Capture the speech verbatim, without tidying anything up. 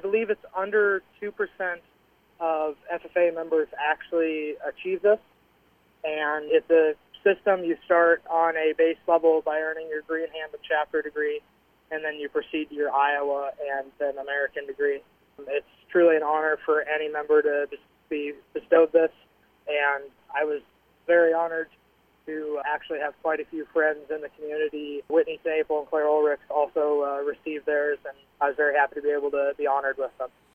believe it's under two percent of F F A members actually achieve this, and it's a system. You start on a base level by earning your Green Hand chapter degree, and then you proceed to your Iowa and then American degree. It's truly an honor for any member to be bestowed this, and I was very honored to actually have quite a few friends in the community. Whitney Staple and Claire Ulrich also uh, received theirs, and I was very happy to be able to be honored with them.